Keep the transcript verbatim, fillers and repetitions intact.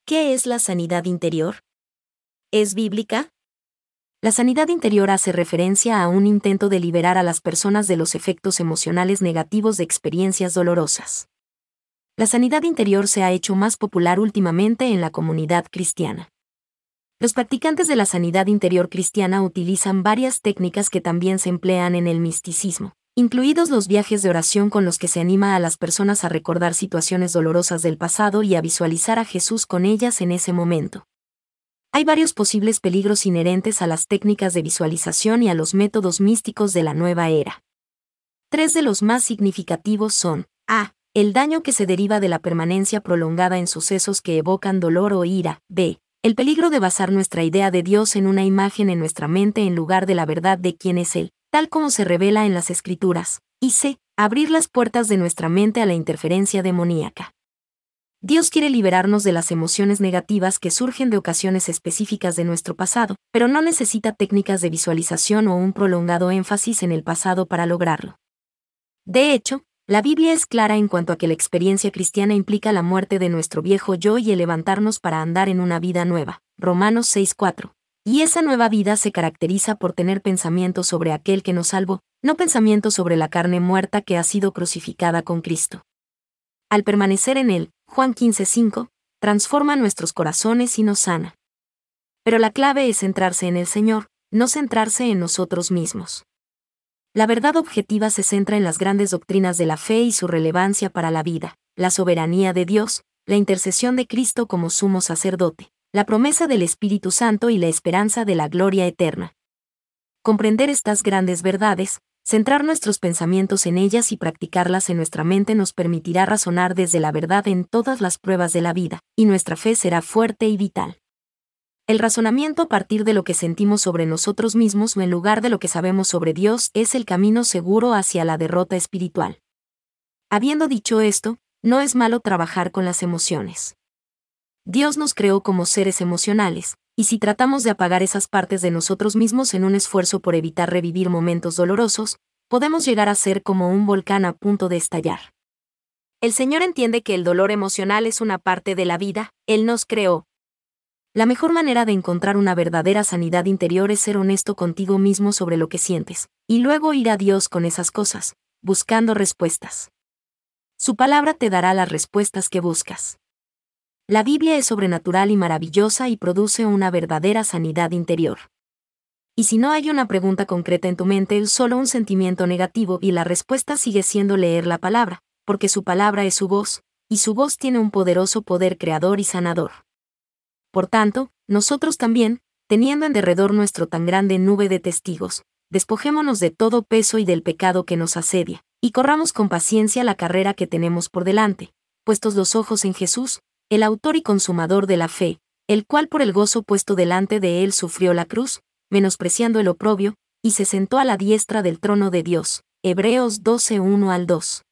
¿Qué es la sanidad interior? ¿Es bíblica? La sanidad interior hace referencia a un intento de liberar a las personas de los efectos emocionales negativos de experiencias dolorosas. La sanidad interior se ha hecho más popular últimamente en la comunidad cristiana. Los practicantes de la sanidad interior cristiana utilizan varias técnicas que también se emplean en el misticismo, incluidos los viajes de oración con los que se anima a las personas a recordar situaciones dolorosas del pasado y a visualizar a Jesús con ellas en ese momento. Hay varios posibles peligros inherentes a las técnicas de visualización y a los métodos místicos de la nueva era. Tres de los más significativos son: A. El daño que se deriva de la permanencia prolongada en sucesos que evocan dolor o ira. B. El peligro de basar nuestra idea de Dios en una imagen en nuestra mente en lugar de la verdad de quién es Él, tal como se revela en las Escrituras. Y C. Abrir las puertas de nuestra mente a la interferencia demoníaca. Dios quiere liberarnos de las emociones negativas que surgen de ocasiones específicas de nuestro pasado, pero no necesita técnicas de visualización o un prolongado énfasis en el pasado para lograrlo. De hecho, la Biblia es clara en cuanto a que la experiencia cristiana implica la muerte de nuestro viejo yo y el levantarnos para andar en una vida nueva. Romanos seis cuatro. Y esa nueva vida se caracteriza por tener pensamientos sobre aquel que nos salvó, no pensamientos sobre la carne muerta que ha sido crucificada con Cristo. Al permanecer en Él, Juan quince cinco, transforma nuestros corazones y nos sana. Pero la clave es centrarse en el Señor, no centrarse en nosotros mismos. La verdad objetiva se centra en las grandes doctrinas de la fe y su relevancia para la vida, la soberanía de Dios, la intercesión de Cristo como sumo sacerdote, la promesa del Espíritu Santo y la esperanza de la gloria eterna. Comprender estas grandes verdades, centrar nuestros pensamientos en ellas y practicarlas en nuestra mente nos permitirá razonar desde la verdad en todas las pruebas de la vida, y nuestra fe será fuerte y vital. El razonamiento a partir de lo que sentimos sobre nosotros mismos o en lugar de lo que sabemos sobre Dios es el camino seguro hacia la derrota espiritual. Habiendo dicho esto, no es malo trabajar con las emociones. Dios nos creó como seres emocionales, y si tratamos de apagar esas partes de nosotros mismos en un esfuerzo por evitar revivir momentos dolorosos, podemos llegar a ser como un volcán a punto de estallar. El Señor entiende que el dolor emocional es una parte de la vida, Él nos creó. La mejor manera de encontrar una verdadera sanidad interior es ser honesto contigo mismo sobre lo que sientes, y luego ir a Dios con esas cosas, buscando respuestas. Su palabra te dará las respuestas que buscas. La Biblia es sobrenatural y maravillosa y produce una verdadera sanidad interior. Y si no hay una pregunta concreta en tu mente, solo un sentimiento negativo, y la respuesta sigue siendo leer la palabra, porque su palabra es su voz, y su voz tiene un poderoso poder creador y sanador. Por tanto, nosotros también, teniendo en derredor nuestro tan grande nube de testigos, despojémonos de todo peso y del pecado que nos asedia, y corramos con paciencia la carrera que tenemos por delante, puestos los ojos en Jesús, el autor y consumador de la fe, el cual por el gozo puesto delante de él sufrió la cruz, menospreciando el oprobio, y se sentó a la diestra del trono de Dios. Hebreos doce uno al dos.